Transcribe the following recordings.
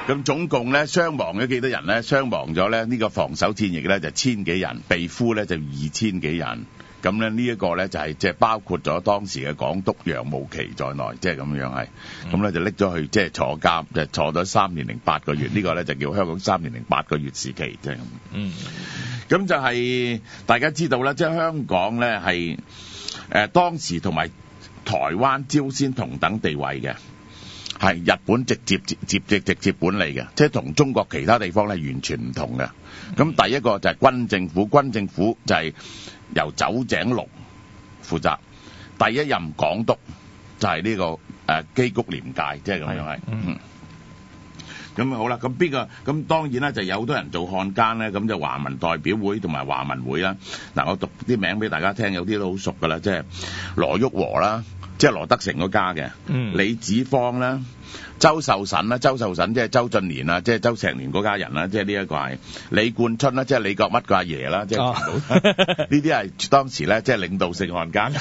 咁總共咧傷亡咗幾多人咧？傷亡咗咧呢個防守戰役咧就1000幾人，被俘咧就2000幾人。咁咧呢一個咧就係即係包括咗當時嘅港督楊慕琦在內，即係咁樣係。咁咧就拎咗去即係坐監，就坐咗3年零8個月。呢個咧就叫香港3年零8個月時期，即係咁。咁就係大家知道啦，即係香港咧係當時同埋台灣、朝鮮同等地位嘅，係日本直接管理嘅，即係同中國其他地方咧完全唔同嘅。咁第一個就係軍政府，軍政府就係由酒井隆負責，第一任港督就係呢個基谷廉介，即係咁樣係。咁好啦，咁邊個？咁當然啦，就有好多人做漢奸咧，咁就華民代表會同埋華民會啦。嗱，我讀啲名俾大家聽，有啲都好熟噶啦，即係羅旭和啦，即係羅德成嗰家嘅，李子方啦。周壽臣啦，周壽臣即係周俊年啊，即係周石年嗰家人啦，即係呢一個係李冠春啦，即係李國乜個阿爺啦，即係呢啲係當時咧即係領導性漢奸，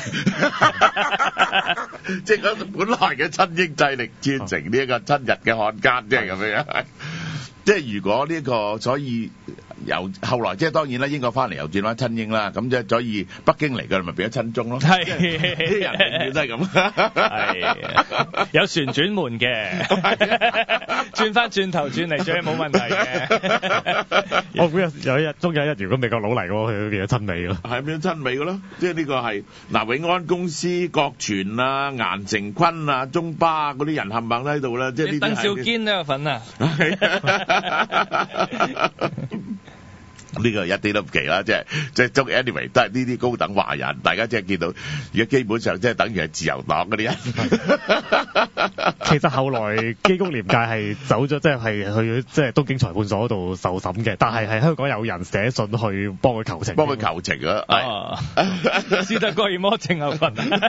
即係嗰本來嘅親英勢力轉成呢一個親日嘅漢奸，即係咁樣。即係如果呢個，所以由後來即係當然啦，英國翻嚟又轉翻親英啦，咁即係所以北京嚟嘅咪變咗親中咯。係啲人永遠都係咁。 係有旋轉門嘅，轉翻轉頭轉嚟轉去冇問題嘅。 我估有一日，終有一日，如果美國佬嚟嘅話，佢會變咗親美咯。 係變咗親美嘅咯，即係呢個係嗱永安公司、郭全啊、顏成坤啊、中巴嗰啲人冚唪唥喺度啦，即係呢啲。鄧兆堅都有份啊！呢個一啲都唔奇啦，即係中 anyway 都係呢啲高等華人，大家即係見到而家基本上即係等於係自由黨嗰啲人。 其實後來基谷廉介係走咗，即係去即係東京裁判所嗰度受審嘅，但係香港有人寫信去幫佢求情， 幫佢求情啊！ 斯德哥爾摩症候群。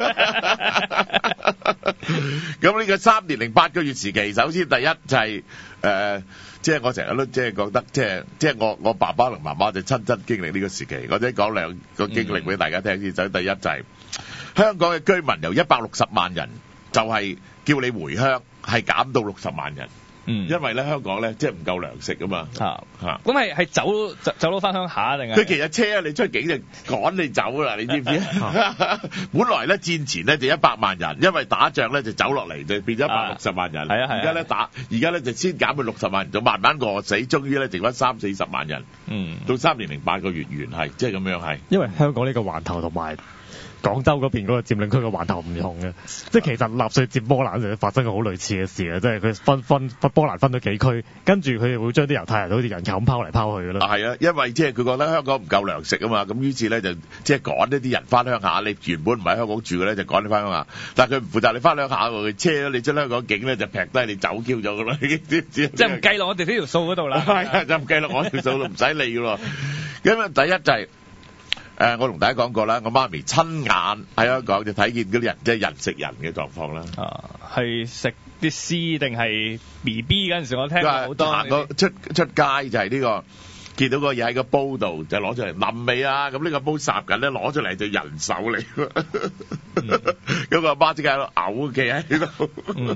咁呢個3年零8個月時期，首先第一就係即係我成日都即係覺得，即係我爸爸同媽媽就親身經歷呢個時期，我即係講2個經歷俾大家聽先。首先第一就係香港嘅居民由160萬人，就係叫你回鄉，係減到60萬人。因為咧香港咧即係唔夠糧食啊嘛。 咁係走佬翻鄉下定係？ 佢其實車你出境就趕你走啦，你知唔知？本來咧戰前咧就100萬人，因為打仗咧就走落嚟就變咗160萬人。係啊係。而家咧就先減去60萬人，就慢慢餓死，終於咧剩翻30-40萬人。到3年零8個月完係，即係咁樣係。因為香港呢個環頭同埋廣州嗰邊嗰個佔領區嘅環頭唔同嘅，即係其實納粹佔波蘭就發生過好類似嘅事嘅，即係佢分波蘭分咗幾區，跟住佢哋會將啲猶太人好似人球咁拋嚟拋去嘅咯。係啊，因為即係佢覺得香港唔夠糧食啊嘛，咁於是咧就即係趕呢啲人翻鄉下。你原本唔喺香港住嘅咧，就趕你翻鄉下，但係佢唔負責你翻鄉下喎，佢車咗你出香港境咧就劈低你走 Q 咗嘅啦，知唔知？即係唔計落我哋呢條數嗰度啦。係啊，就唔計落我條數，唔使理嘅咯。咁啊，第一就係。我同大家講過啦，我媽咪親眼喺香港就睇見嗰啲人即係人食人嘅狀況啦。 係食啲屍定係 BB 嗰陣時，我聽過好多。行過出街就係呢個見到個嘢喺個煲度，就攞出嚟腍味啊！咁呢個煲霎緊咧，攞出嚟就人手嚟。咁個阿媽即刻喺度嘔嘅喺度。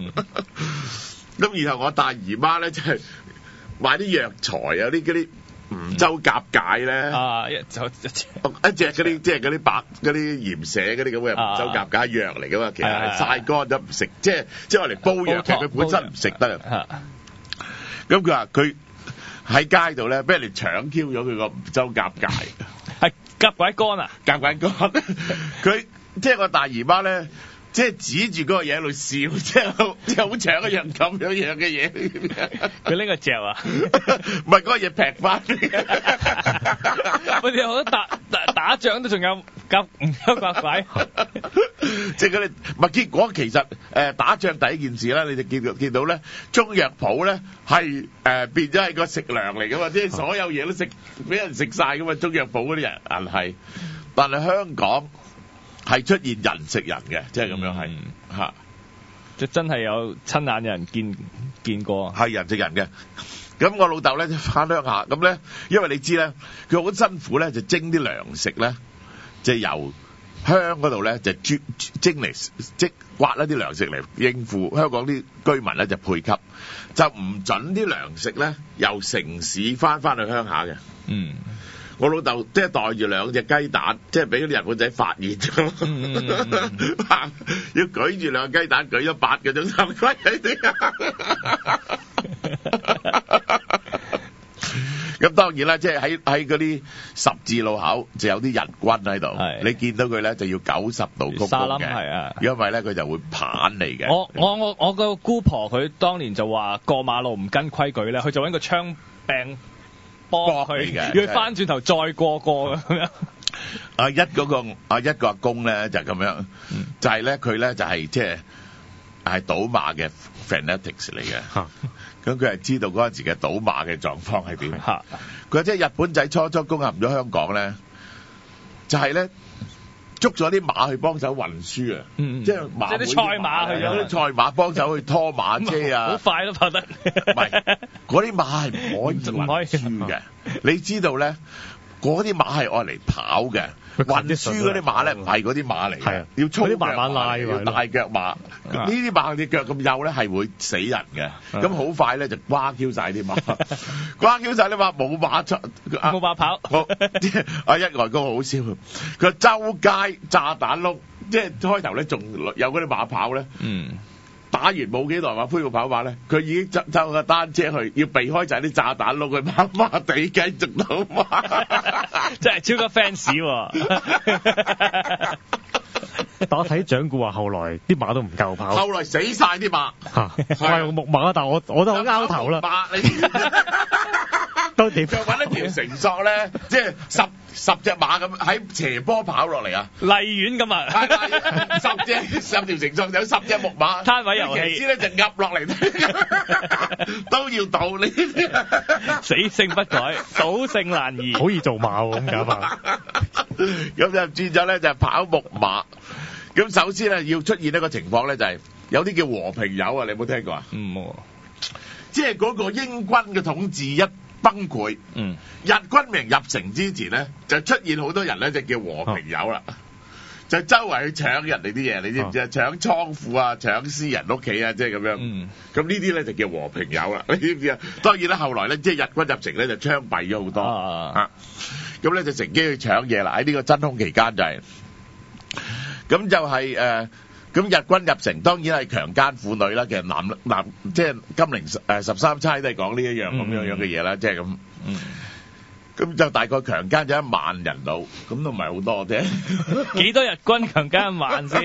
咁然後我大姨媽咧就係買啲藥材啊，啲梧州甲解咧，一隻嗰啲即係嗰啲白嗰啲鹽蛇嗰啲咁嘅梧州甲解藥嚟噶嘛，其實係曬乾咗唔食，即係我嚟煲藥，其實佢本身唔食得。咁佢話佢喺街度咧，俾人哋搶 Q 咗佢個梧州甲解，係甲解乾啊，甲解乾。佢即係我大姨媽咧。即係指住嗰個嘢喺度笑，即係好搶一樣咁樣嘅嘢。佢拎個嚼啊？唔係嗰個嘢劈翻。我哋好多打仗都仲有夾唔有夾鬼。即係佢哋，唔係結果其實打仗第一件事咧，你就見到咧，中藥鋪咧係變咗係個食糧嚟噶嘛，即係所有嘢都俾人食晒噶嘛，中藥鋪嗰啲人係，但係香港。係出現人食人嘅，即係咁樣係嚇，即係真係有親眼有人見過，係人食人嘅。咁我老豆咧就翻鄉下，咁咧因為你知咧，佢好辛苦咧，就蒸啲糧食咧，即係由鄉嗰度咧就精嚟即刮一啲糧食嚟應付香港啲居民咧就配給，就唔準啲糧食咧由城市翻去鄉下嘅。 嗯。 我老豆即係袋住2隻雞蛋，即係俾嗰啲日本仔發現咗，要舉住2個雞蛋，舉咗8個鐘頭龜喺啲。咁當然啦，即係喺嗰啲十字路口就有啲日軍喺度，你見到佢咧就要90度鞠躬嘅，因為咧佢就會棒你嘅。 我個姑婆佢當年就話過馬路唔跟規矩咧，佢就揾個槍柄幫佢，要佢翻轉頭再過咁樣。一個阿公咧就咁樣，就係咧佢咧就係即係賭馬嘅 fanatics 嚟嘅。咁佢係知道嗰陣時嘅賭馬嘅狀況係點。佢即係日本仔初攻陷咗香港咧，就係咧捉咗啲馬去幫手運輸啊，即係馬會啲賽馬去咗，啲賽馬幫手去拖馬車啊，好快都跑得。 唔係，嗰啲馬係唔可以運輸嘅。你知道咧，嗰啲馬係愛嚟跑嘅。運輸嗰啲馬咧唔係嗰啲馬嚟嘅，要粗腳慢慢拉， 要大腳馬。呢啲馬隻腳咁幼咧係會死人嘅，咁好快咧就瓜 Q 晒啲馬，瓜 Q 晒啲馬冇馬出， 冇馬跑。 阿一外公好笑，佢周街炸彈碌，即係開頭咧仲有嗰啲馬跑咧。打完冇幾耐話恢復跑馬咧，佢已經揸個單車去，要避開就係啲炸彈碌，佢跑馬地繼續賭馬， 真係超級 fans 喎。 但我睇掌故話，後來啲馬都唔夠跑， 後來死晒啲馬， 係木馬，但我都好拗頭啦。都點？ 就揾一條繩索咧，即係十隻馬咁喺斜坡跑落嚟啊！ 荔園咁啊 ，10條繩索有10隻木馬， 攤位遊戲， 騎師咧就壓落嚟，都要賭呢啲， 死性不改，賭性難移， 好易做馬喎咁搞法。 咁就轉咗咧就係跑木馬。咁首先咧要出現一個情況咧就係有啲叫和平友啊，你有冇聽過啊？即係嗰個英軍嘅統治一崩潰，日軍未入城之前咧，就出現好多人咧就叫和平友啦，就周圍去搶人哋啲嘢，你知唔知啊？搶倉庫啊，搶私人屋企啊，即係咁樣。咁呢啲咧就叫和平友啦，你知唔知啊？當然啦，後來咧即係日軍入城咧就槍斃咗好多啊，咁咧就乘機去搶嘢啦。喺呢個真空期間就係，咁就係咁日軍入城當然係強姦婦女啦，其實男即係金陵13釵都係講呢一樣咁樣嘅嘢啦，即係咁。咁就大概強姦咗1萬人度，咁都唔係好多啫。 幾多日軍強姦1萬先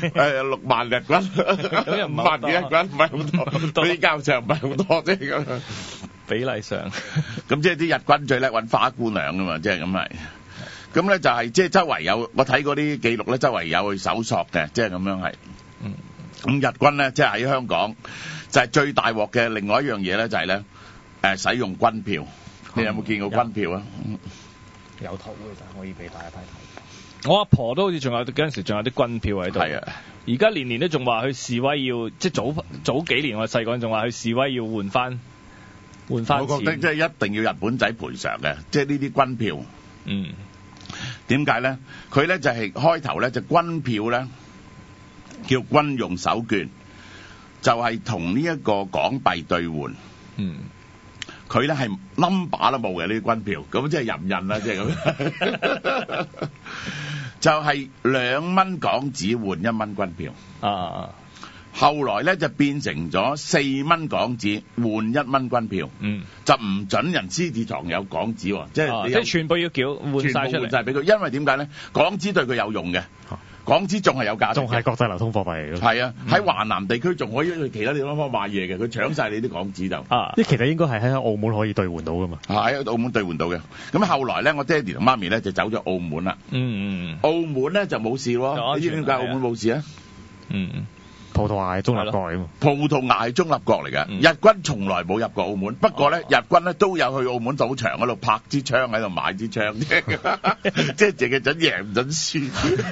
？6萬日軍，咁又5萬幾日軍，唔係好多。比較上唔係好多啫咁。 比例上， 咁即係啲日軍最叻揾花姑娘噶嘛，即係咁係。咁咧就係即係周圍有，我睇嗰啲記錄咧，周圍有去搜索嘅，即係咁樣係。咁日軍咧，即係喺香港就係最大鑊嘅。另外一樣嘢咧就係咧，使用軍票。你有冇見過軍票啊？ 有圖嘅，就可以俾大家睇睇。 我阿婆都好似仲有嗰陣時仲有啲軍票喺度。係啊，而家年年都仲話去示威要，即係早幾年我細個仲話去示威要換翻。我覺得即係一定要日本仔賠償嘅，即係呢啲軍票。點解咧？佢咧就係開頭咧就軍票咧叫軍用手券，就係同呢一個港幣兌換。佢咧係 number 都冇嘅呢啲軍票，咁即係任印啦，即係咁。就係2蚊港紙換1蚊軍票。後來咧就變成咗4蚊港紙換1蚊軍票。就唔準人獅子床有港紙喎，即係即係全部要繳換晒出嚟， 換晒俾佢。因為點解咧？港紙對佢有用嘅。港紙仲係有價值， 仲係國際流通貨幣嚟嘅。 係啊，喺華南地區仲可以去其他地方買嘢嘅，佢搶晒你啲港紙就。 即係其實應該係喺澳門可以兌換到噶嘛。 係喺澳門兌換到嘅。咁後來咧，我爹哋同媽咪咧就走咗澳門啦。澳門咧就冇事喎。你知唔知點解澳門冇事啊？ 葡萄牙係中立國嚟嘛？ 葡萄牙係中立國嚟嘅。日軍從來冇入過澳門，不過咧日軍咧都有去澳門賭場嗰度拍支槍喺度買支槍啫，即係淨係準贏唔準輸。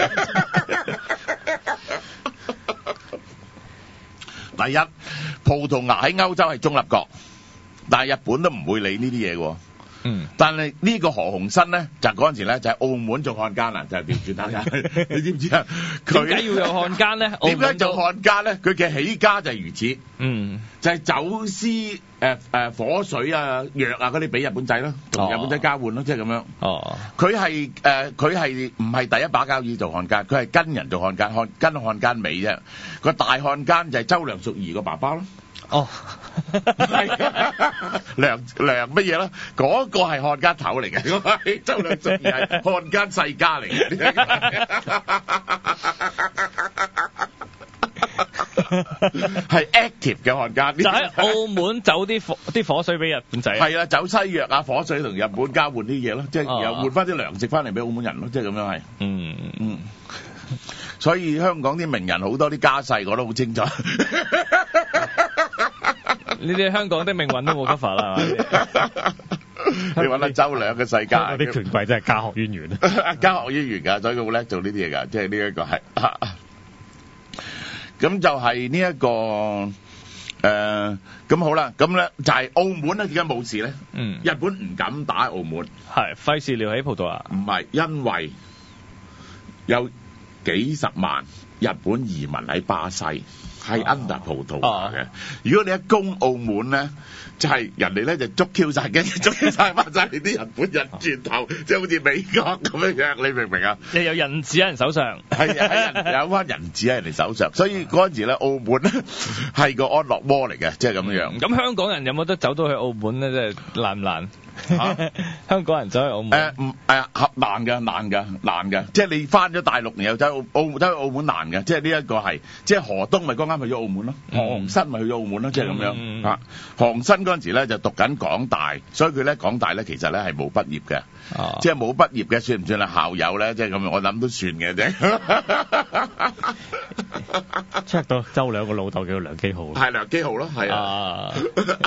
第一，葡萄牙喺歐洲係中立國，但係日本都唔會理呢啲嘢喎。 但係呢個何鴻燊咧，就嗰陣時咧就喺澳門做漢奸啦，就係調轉頭。你知唔知啊？ 點解要有漢奸咧？ 點解做漢奸咧？佢嘅起家就係如此，就係走私火水啊、藥啊嗰啲俾日本仔咯，同日本仔交換咯，即係咁樣。佢係唔係第一把交椅做漢奸？佢係跟人做漢奸，跟漢奸尾啫。個大漢奸就係周梁淑怡個爸爸咯。梁乜嘢啦？嗰個係漢奸頭嚟嘅，嗰個周梁淑怡係漢奸世家嚟嘅。係 active 嘅漢奸， 就喺澳門走啲火水俾日本仔。 係啦，走西藥啊、火水同日本交換啲嘢咯，即係又換翻啲糧食翻嚟俾澳門人咯，即係咁樣係。所以香港啲名人好多啲家世我都好清楚。 呢啲香港的命運都冇得法啦， 你揾下周梁嘅世界， 嗰啲權貴真係家學淵源家學淵源㗎，所以佢好叻做呢啲嘢㗎，即係呢一個係。咁就係呢一個咁好啦，咁咧就係澳門咧點解冇事咧？日本唔敢打澳門， 係費事撩起葡萄牙。 唔係，因為有幾十萬日本移民喺巴西，係 under 葡萄牙嘅。如果你一攻澳門咧，就係人哋咧就捉 Q 曬嘅，捉 Q 曬翻曬你啲日本人轉頭，即係好似美國咁樣，你明唔明啊？ 你有人質喺人手上， 係有翻人質喺人哋手上，所以嗰陣時咧，澳門咧係個安樂窩嚟嘅，即係咁樣。 咁香港人有冇得走到去澳門咧？即係難唔難？香港人走去澳門難㗎，即係你翻咗大陸，然後走去澳門難㗎，即係呢一個係，即係何東咪剛啱去咗澳門咯，何鴻燊咪去咗澳門咯，即係咁樣啊。何鴻燊嗰陣時咧就讀緊港大，所以佢咧港大咧其實咧係冇畢業嘅，即係冇畢業嘅算唔算係校友咧？即係咁樣，我諗都算嘅啫。 check 到周梁個老豆叫梁基浩， 係梁基浩咯，係啊。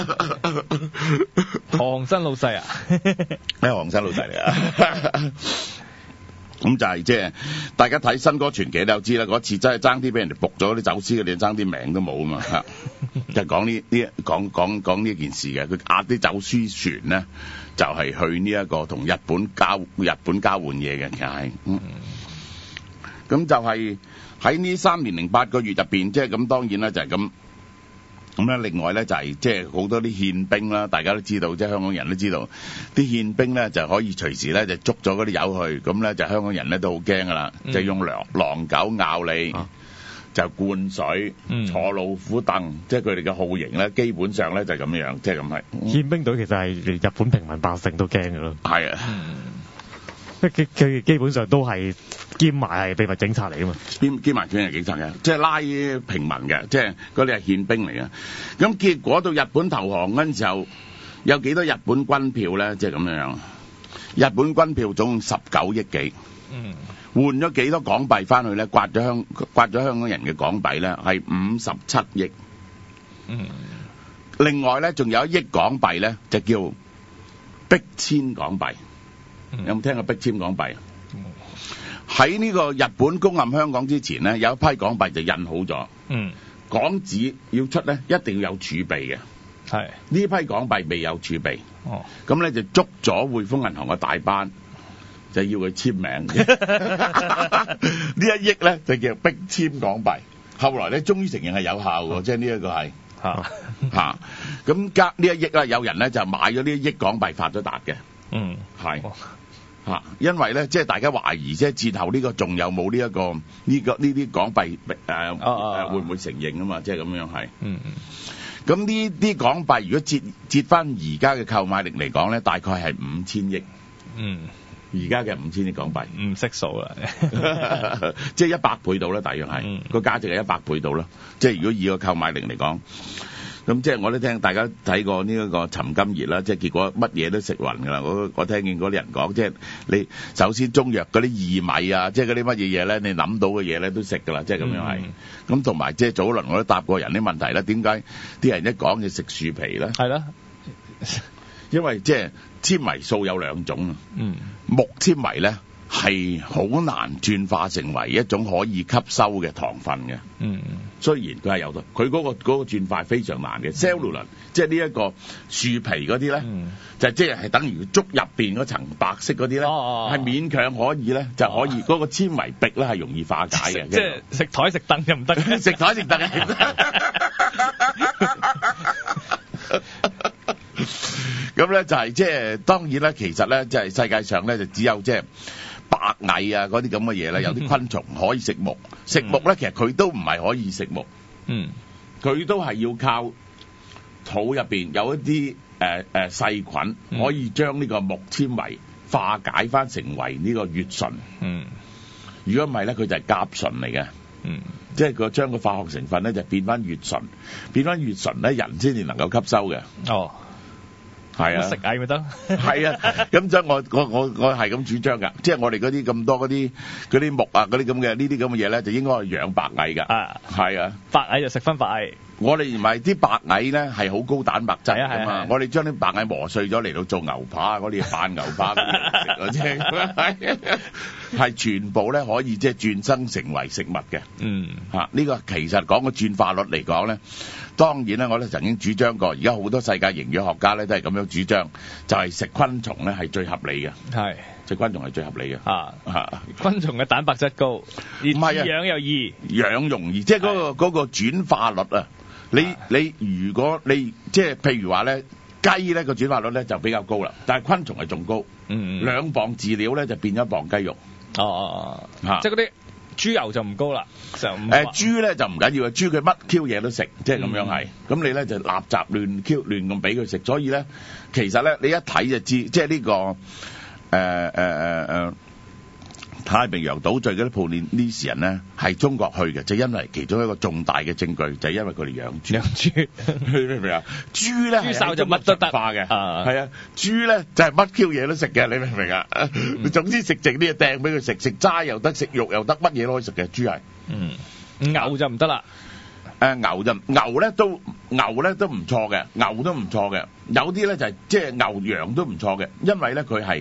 何鴻燊老細啊， 何鴻燊老細嚟啊。咁就係即係大家睇《新歌傳奇》都知啦，嗰次真係爭啲俾人哋仆咗啲走私嘅，你爭啲命都冇啊嘛嚇！就講呢件事嘅，佢壓啲走私船咧，就係去呢一個同日本交換嘢嘅，其實係咁就係喺呢3年零8個月入邊，即係咁當然啦，就係咁。咁咧，另外咧就係即係好多啲憲兵啦，大家都知道，即係香港人都知道，啲憲兵咧就可以隨時咧就捉咗嗰啲友去，咁咧就香港人咧都好驚噶啦，就用狼狗咬你，就灌水，坐老虎凳，即係佢哋嘅酷刑咧，基本上咧就係咁樣，即係咁係。憲兵隊其實係連日本平民百姓都驚噶咯。 係啊。 佢基本上都係兼埋係秘密警察嚟噶嘛， 兼埋專業警察嘅，即係拉平民嘅，即係嗰啲係憲兵嚟嘅。咁結果到日本投降嗰陣時候，有幾多日本軍票咧？即係咁樣，日本軍票總共19億幾，換咗幾多港幣翻去咧？刮咗香港人嘅港幣咧，係57億。另外咧，仲有1億港幣咧，就叫逼遷港幣。有冇聽過逼遷港幣？喺呢個日本攻陷香港之前咧，有一批港幣就印好咗。港紙要出咧，一定要有儲備嘅。係呢批港幣未有儲備。咁咧就捉咗匯豐銀行嘅大班，就要佢簽名。呢1億咧就叫逼遷港幣。後來咧，終於承認係有效嘅，即係呢一個係咁加呢1億啦，有人咧就買咗呢1億港幣發咗達嘅。係因為咧，即係大家懷疑，即係戰後呢個仲有冇呢啲港幣會唔會承認啊嘛？即係咁樣係。咁呢啲港幣如果折翻而家嘅購買力嚟講咧，大概係5000億。而家嘅5000億港幣唔識數啦， 即係100倍到啦，大約係個價值係100倍到啦。即係如果以個購買力嚟講。咁即係我都聽大家睇過呢一個尋金熱啦，即係結果乜嘢都食暈㗎啦。我聽見嗰啲人講，即係你首先中藥嗰啲薏米啊，即係嗰啲乜嘢嘢咧，你諗到嘅嘢咧都食㗎啦，即係咁樣係。咁同埋即係早輪我都答過人啲問題啦，點解啲人一講就食樹皮咧？係啦，因為即係纖維素有2種啊。木纖維咧係好難轉化成為一種可以吸收嘅糖分嘅。雖然佢係有得，佢嗰個轉化係非常難嘅。cellular 即係呢一個樹皮嗰啲咧，就即係等於竹入邊嗰層白色嗰啲咧，係勉強可以咧，就可以嗰個纖維壁咧係容易化解嘅。 即係食台食凳就唔得， 食台食凳係唔得。咁咧就係即係當然啦，其實咧即係世界上咧就只有即係白蟻啊嗰啲咁嘅嘢咧，有啲昆蟲可以食木，食木咧其實佢都唔係可以食木，佢都係要靠土入邊有一啲細菌可以將呢個木纖維化解翻成為呢個乙醇。如果唔係咧，佢就係甲醇嚟嘅。即係佢將個化學成分咧就變翻乙醇，變翻乙醇咧人先至能夠吸收嘅。係啊， 食蟻咪得。 係啊，咁所以我係咁主張㗎，即係我哋嗰啲咁多嗰啲木啊嗰啲咁嘅呢啲咁嘅嘢咧，就應該去養白蟻㗎。係啊， 白蟻就食翻白蟻。 我哋唔係啲白蟻咧係好高蛋白質㗎嘛，我哋將啲白蟻磨碎咗嚟到做牛扒嗰啲扮牛扒嗰啲食啫，係全部咧可以即係轉生成為食物嘅。呢個其實講個轉化率嚟講咧，當然咧我哋曾經主張過，而家好多世界營養學家咧都係咁樣主張，就係食昆蟲咧係最合理嘅。食昆蟲係最合理嘅。 昆蟲嘅蛋白質高，而養又易， 養容易，即係嗰個轉化率啊！你如果你即係譬如話咧，雞咧個轉化率咧就比較高啦，但係昆蟲係仲高。2磅飼料咧就變咗1磅雞肉。 即係嗰啲豬油就唔高啦。 豬咧就唔緊要嘅，豬佢乜 Q 嘢都食，即係咁樣係。咁你咧就垃圾亂咁俾佢食，所以咧其實咧你一睇就知，即係呢個太平洋島嶼嗰啲普利尼西人咧係中國去嘅，就因為其中一個重大嘅證據就係因為佢哋養豬，你明唔明啊？豬咧豬哨就乜都得化嘅，係啊，豬咧就係乜 Q 嘢都食嘅，你明唔明啊？總之食剩啲嘢掟俾佢食，食齋又得，食肉又得，乜嘢都可以食嘅。豬係， 牛就唔得啦。 牛咧都唔錯嘅，牛都唔錯嘅，有啲咧就係即係牛羊都唔錯嘅，因為咧佢係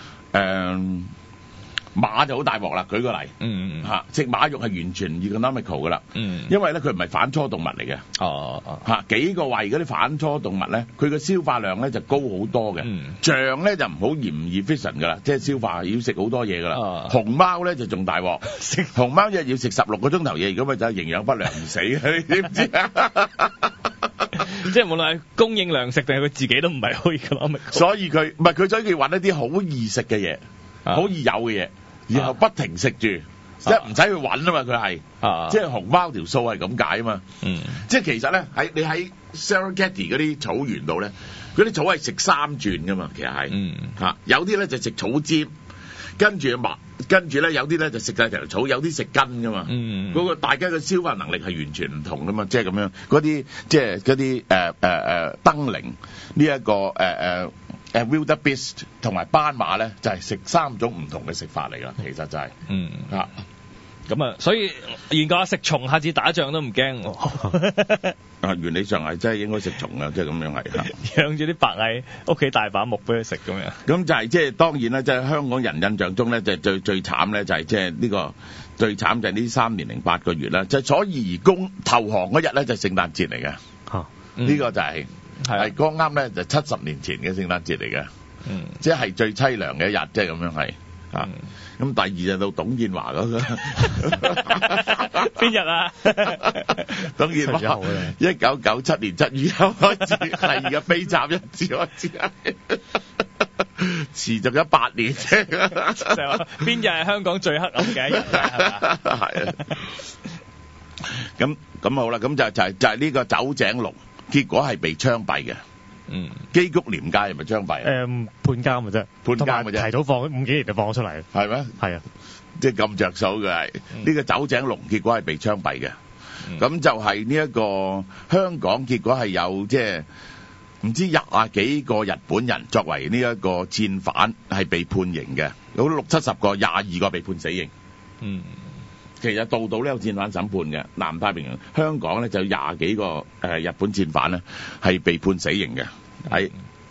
馬就好大鑊啦，舉個例，食馬肉係完全 economical 噶啦，因為咧佢唔係反芻動物嚟嘅，幾個胃嗰啲反芻動物咧，佢嘅消化量咧就高好多嘅，象咧就唔好唔 efficient 噶啦，即係消化要食好多嘢噶啦，熊貓咧就仲大鑊，熊貓一日要食16個鐘頭嘢，如果咪就係營養不良唔死嘅，你知唔知啊？ 即係無論係供應糧食定係佢自己都唔係好 economical， 所以佢唔係佢所以揾一啲好易食嘅嘢，好易有嘅嘢。然後不停食住，即係唔使去揾啊嘛，佢係，即係熊貓條數係咁解啊嘛，即係其實咧你喺 Serengeti 嗰啲草原度咧，嗰啲草係食3轉噶嘛，其實係，有啲咧就食草尖，跟住咧有啲咧就食晒條草，有啲食根噶嘛，嗰個大家嘅消化能力係完全唔同噶嘛，即係咁樣，嗰啲即係嗰啲登羚呢一個wildebeest 同埋斑馬咧，就係食3種唔同嘅食法嚟㗎，其實就係， 咁啊，所以研究下食蟲，下次打仗都唔驚。 原理上係真係應該食蟲啊，即係咁樣係。 養住啲白蟻，屋企大把木俾佢食咁樣。 咁就係即係當然啦，即係香港人印象中咧，就最慘咧，就係即係呢個最慘就係呢3年零8個月啦，就係楚義公投降嗰日咧就係聖誕節嚟嘅。呢個就係。係剛啱咧，就70年前嘅聖誕節嚟嘅，即係最凄涼嘅一日，即係咁樣係咁第2就到董建華嗰個邊日啊？ 董建華1997年7月1開始係嘅悲慘日子開始，持續咗8年啫。 就話邊日係香港最黑暗嘅一日係嘛？ 係啊。咁好啦，咁就係呢個酒井隆。結果係被槍斃嘅，基谷廉街係咪槍斃？ 判監嘅啫， 判監嘅啫， 提早放5幾年就放咗出嚟， 係咩？係啊，即係咁着數嘅係。呢個酒井隆結果係被槍斃嘅，咁就係呢一個香港結果係有即係唔知20幾個日本人作為呢一個戰犯係被判刑嘅，有60、70個，22個被判死刑。其實度度都有戰犯審判嘅，南太平洋香港咧就有20幾個日本戰犯咧係被判死刑嘅，喺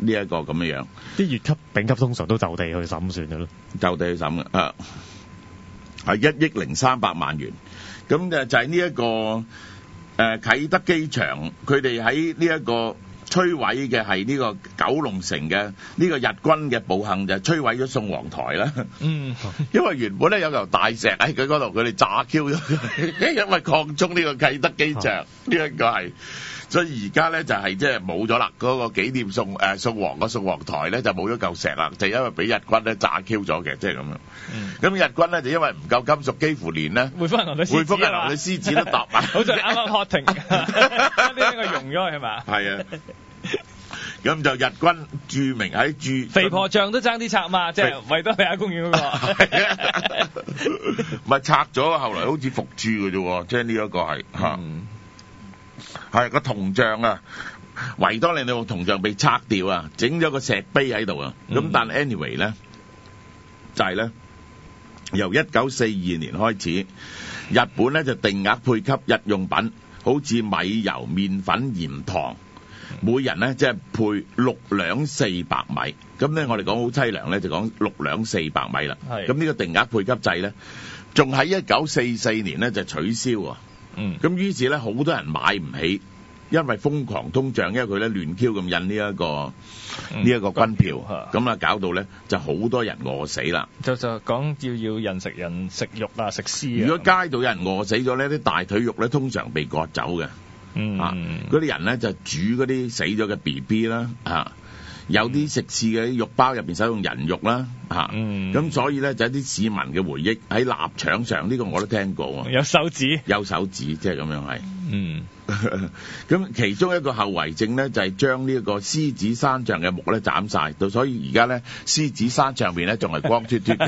呢一個咁樣樣。 啲乙級、丙級通常都就地去審算嘅咯， 就地去審嘅，係1億0300萬元。咁就係呢一個啟德機場，佢哋喺呢一個摧毀嘅係呢個九龍城嘅呢個日軍嘅暴行，就摧毀咗宋皇台啦。 嗯， 因為原本咧有嚿大石喺佢嗰度，佢哋炸 Q 咗佢，因為擴充呢個啟德機場，呢一個係。所以而家咧就係即係冇咗啦，嗰個紀念宋皇個宋皇台咧就冇咗嚿石啦，就因為俾日軍咧炸 Q 咗嘅，即係咁樣。咁日軍咧就因為唔夠金屬，幾乎連咧匯豐銀行嘅獅子都揼埋， 好似啱啱學停，啱啲應該溶咗係嘛？ 係啊。咁就日軍著名喺肥婆像都爭啲拆嘛，即係維多利亞公園嗰個， 唔係拆咗，後來好似復鑄嘅啫，即係呢一個係嚇。係個銅像啊，維多利亞銅像被拆掉啊，整咗個石碑喺度啊。咁但 anyway 咧，就係咧由1942年開始，日本咧就定額配給日用品，好似米油、麵粉、鹽糖，每人咧即係配6兩400米。咁咧我哋講好凄涼咧，就講6兩400米啦。咁呢個定額配給制咧，仲喺1944年咧就取消啊。咁於是咧，好多人買唔起，因為瘋狂通脹，因為佢咧亂 Q 咁印呢一個軍票，咁啊搞到咧就好多人餓死啦。 就講要人食人食肉啊，食屍啊。 如果街道有人餓死咗咧，啲大腿肉咧通常被割走嘅。嗰啲人咧就煮嗰啲死咗嘅 BB 啦，有啲食肆嘅肉包入邊使用人肉啦，咁所以咧就一啲市民嘅回憶喺臘腸上，呢個我都聽過。 有手指， 即係咁樣係。咁其中一個後遺症咧就係將呢一個獅子山上嘅木咧斬晒，到所以而家咧獅子山上邊咧仲係光脫脫。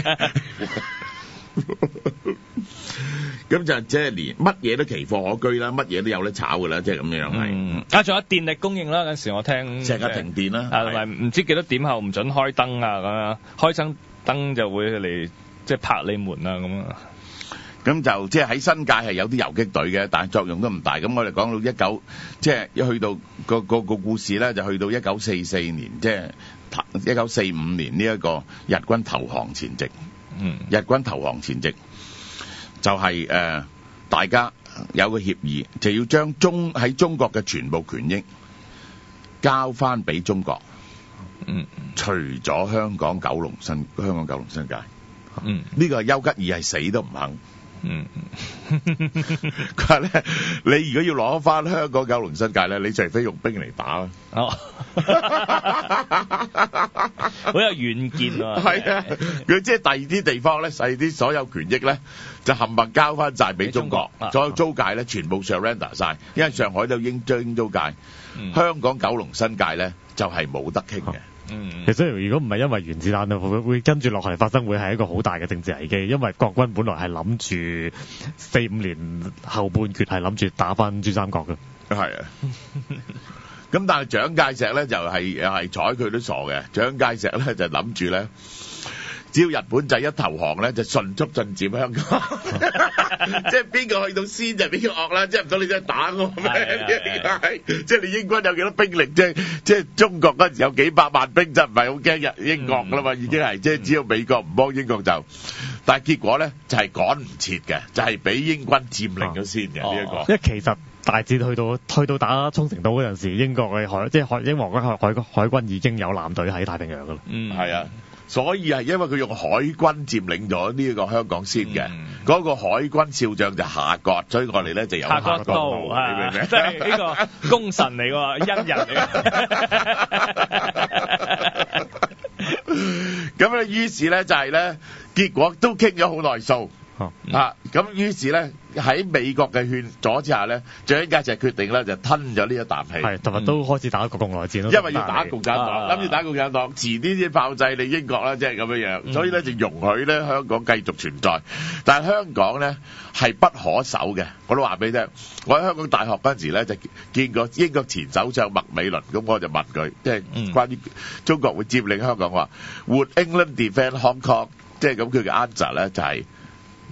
咁就即係連乜嘢都奇貨可居啦，乜嘢都有得炒噶啦，即係咁樣係。 仲有電力供應啦，嗰時我聽成日停電啦， 同埋唔知幾多點後唔准開燈啊，咁樣開親燈就會嚟即係拍你門啊咁啊。 咁就即係喺新界係有啲游擊隊嘅，但係作用都唔大。咁我哋講到即係一去到個故事咧，就去到1944年，即係1945年呢一個日軍投降前夕。日軍投降前夕就係大家有個協議，就要將喺中國嘅全部權益交翻俾中國。除咗香港九龍新界。呢個係丘吉爾係死都唔肯。佢話咧，你如果要攞翻香港九龍新界咧，你除非用兵嚟打啦。 好有遠見啊！ 係啊，佢即係第二啲地方咧，細啲所有權益咧就冚唪交翻晒俾中國，所有租界咧全部 surrender 晒，因為上海都英租界，香港九龍新界咧就係冇得傾嘅。 其實如果唔係因為原子彈會跟住落嚟發生，會係一個好大嘅政治危機。因為國軍本來係諗住45年後半決係諗住打翻珠三角嘅。係啊。 咁但係蔣介石咧就係睬佢都傻嘅。蔣介石咧就諗住咧，只要日本仔一投降咧，就迅速進佔香港。即係邊個去到先就邊個惡啦，即係唔到你真係打我咩？即係你英軍有幾多兵力啫？即係中國嗰陣時有幾百萬兵，真唔係好驚英國噶啦嘛，已經係即係只要美國唔幫英國就，但係結果咧就係趕唔切嘅，就係俾英軍佔領咗先嘅呢一個。 因為其實大致去到打沖繩島嗰陣時，英國嘅英皇軍海軍已經有艦隊喺太平洋噶啦。 係啊。所以係因為佢用海軍佔領咗呢一個香港先嘅，嗰個海軍少將就夏慤，所以我哋咧就有夏慤道，你明唔明？ 即係呢個功臣嚟喎，恩人嚟。 咁咧，於是咧就係咧，結果都傾咗好耐數。咁於是咧喺美國嘅勸阻之下咧，蔣介石決定咧就吞咗呢一啖氣， 係同埋都開始打國共內戰咯。 因為要打共產黨，諗住打共產黨，遲啲先炮製你英國啦，即係咁樣樣。所以咧就容許咧香港繼續存在，但係香港咧係不可守嘅。我都話俾你聽，我喺香港大學嗰陣時咧就見過英國前首相麥美倫，咁我就問佢，即係關於中國會佔領香港話，Would England defend Hong Kong？即係咁佢嘅 answer 咧就係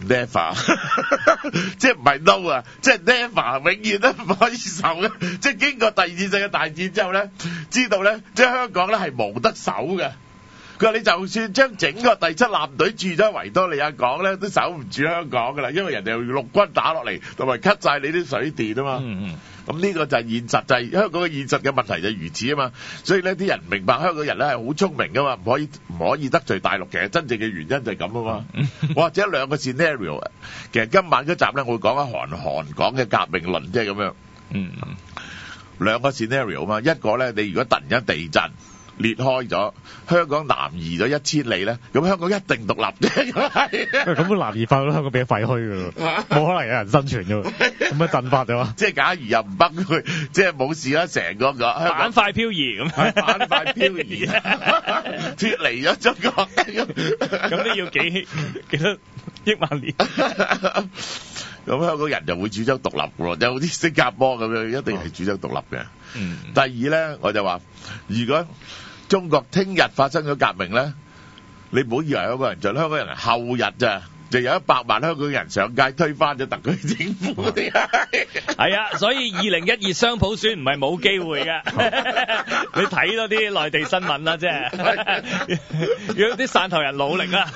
never， 即係唔係 no 啊，即係 never 永遠都唔可以受嘅。即係經過第二次世界大戰之後咧，知道咧，即係香港咧係冇得守嘅。佢話你就算將整個第七艦隊駐咗維多利亞港咧，都守唔住香港噶啦，因為人哋用陸軍打落嚟，同埋 cut 晒你啲水電啊嘛。咁呢個就係現實，就係香港嘅現實嘅問題就係如此啊嘛。所以咧，啲人唔明白香港人咧係好聰明噶嘛，唔可以得罪大陸嘅，真正嘅原因就係咁啊嘛。或者兩個 scenario， 其實今晚嗰集咧，我會講下韓講嘅革命論，即係咁樣。兩個 scenario 啊嘛，一個咧，你如果突然間地震裂開咗，香港南移咗1000里咧，咁香港一定獨立啫。 咁南移法，香港變咗廢墟噶咯，冇可能有人生存噶，咁樣震法啫嘛。 即係假如又唔崩佢，即係冇事啦，成個板塊漂移咁， 板塊漂移，脫離咗中國， 咁都要幾多億萬年。 咁香港人就會主張獨立喎，就好似新加坡咁樣，一定係主張獨立嘅。第二咧，我就話，如果中國聽日發生咗革命咧，你唔好以為香港人就香港人係後日咋，就有100萬香港人上街推翻咗特區政府。係啊，所以2012雙普選唔係冇機會嘅。你睇多啲內地新聞啦，即係要啲汕頭人努力啊。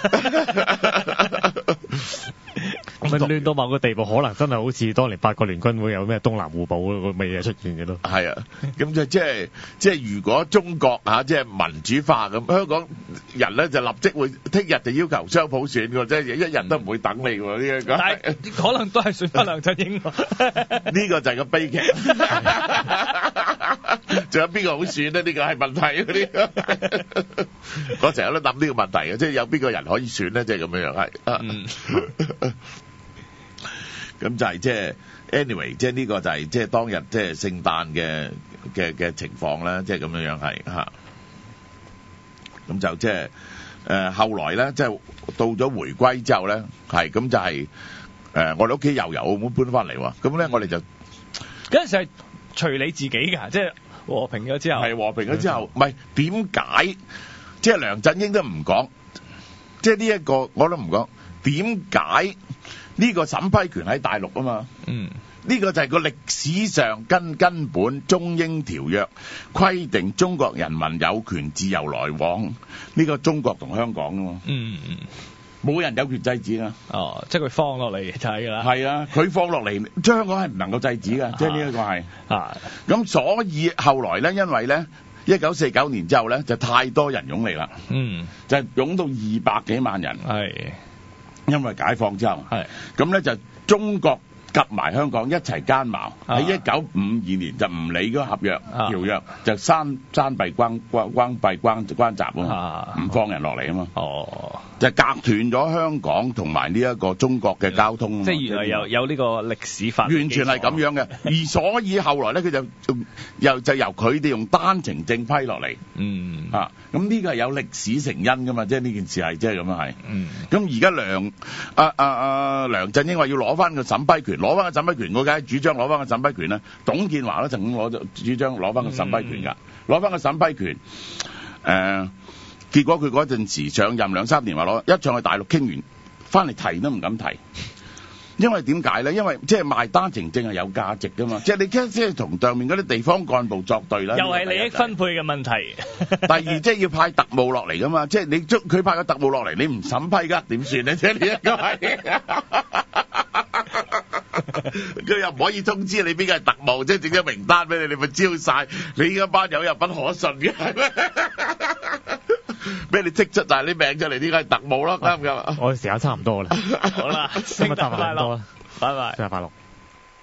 咁亂到某個地步，可能真係好似當年8國聯軍會有咩東南互保嗰個嘢出現嘅咯。係啊，咁即係如果中國即係民主化咁，香港人咧就立即會聽日就要求雙普選喎，即係一日都唔會等你喎呢個。 但係可能都係選翻梁振英。呢個就係個悲劇。仲有邊個好選咧？呢個係問題嗰啲。我成日都諗呢個問題嘅，即係有邊個人可以選咧？即係咁樣樣係。咁就係即係 anyway， 即係呢個就係即係當日即係聖誕嘅情況啦，即係咁樣樣係嚇。咁就即係後來咧，即係到咗回歸之後咧，係咁就係我哋屋企又由澳門搬翻嚟喎。咁咧我哋就嗰陣時係隨你自己㗎，即係和平咗之後。 係和平咗之後，唔係點解？即係梁振英都唔講，即係呢一個我都唔講，點解？呢個審批權喺大陸啊嘛，呢個就係個歷史上根本中英條約規定中國人民有權自由來往，呢個中國同香港啊嘛，冇人有權制止啊。 哦，即係佢放落嚟就係㗎啦。 係啊，佢放落嚟，香港係唔能夠制止㗎，即係呢一個係。咁所以後來咧，因為咧1949年之後咧，就太多人湧嚟啦，就湧到200幾萬人。係。因為解放之後，咁咧就中國夾埋香港一齊奸謀，喺1952年就唔理嗰個合約條約，就關閉關閘啊，唔放人落嚟啊嘛，就隔斷咗香港同埋呢一個中國嘅交通。 即係原來有呢個歷史法， 完全係咁樣嘅。而所以後來咧，佢就由佢哋用單程證批落嚟。咁呢個係有歷史成因噶嘛，即係呢件事係即係咁樣係。咁而家梁振英話要攞翻個審批權，攞翻個審批權，我梗係主張攞翻個審批權啦。董建華都曾經主張攞翻個審批權㗎，攞翻個審批權。結果佢嗰陣時上任2-3年話攞，一上去大陸傾完，翻嚟提都唔敢提。因為點解咧？因為即係賣單程證係有價值噶嘛，即係你即係同上面嗰啲地方幹部作對啦。 又係利益分配嘅問題。 第二，即係要派特務落嚟噶嘛，即係你佢派個特務落嚟，你唔審批噶點算咧？即係呢一個係。佢又唔可以通知你邊個係特務，即係整咗名單俾你，你咪招晒。你嗰班友又不可信嘅，係咩？俾你剔出晒啲名出嚟，呢個係特務咯，啱唔啱？ 我哋時間差唔多啦， 好啦， 今日答埋咁多啦， 拜拜， 生日快樂。